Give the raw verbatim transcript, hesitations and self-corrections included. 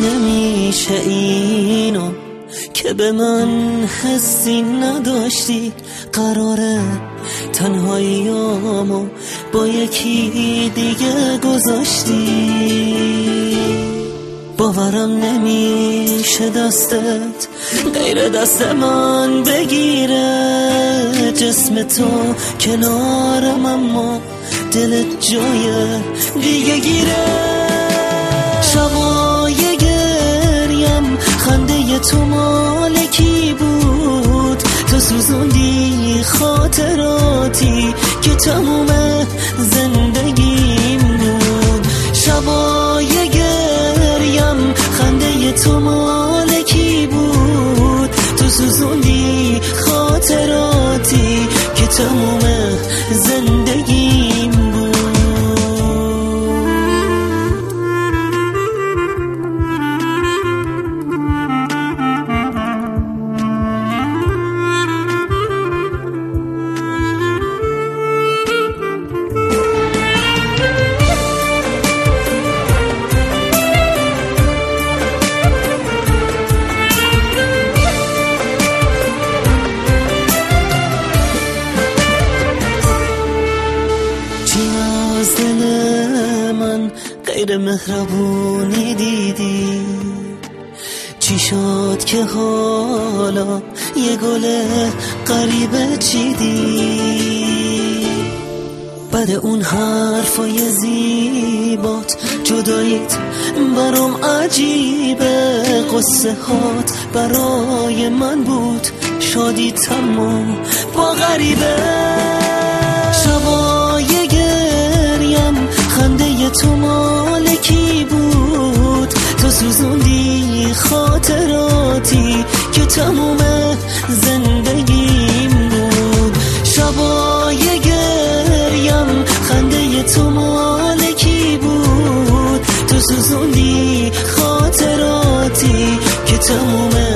نمیشه اینو که به من حسی نداشتی. قراره تنهاییامو با یکی دیگه گذاشتی. باورم نمیشه دستت غیر دست من بگیره. جسم تو کنارم اما دلت جای دیگه گیره. شبای گریم خنده تو مالکی بود. تو سوزوندی خاطراتی که تموم زندگیم بود. شبای گریم خنده تو مالکی بود. تو سوزوندی خاطراتی که تموم زندگیم بود. از دل من غیر مهربونی دیدی؟ چی شد که حالا یه گل غریبه چیدی؟ بعد اون حرفای زیبات جداییت برام عجیبه. قصه هات برای من بود، شادی تمام با غریبه. شبای گریم خنده تو مالکی بود. تو سوزوندی خاطراتی که تموم زندگیم بود. شبای گریم خنده تو مالکی بود. تو سوزوندی خاطراتی که تموم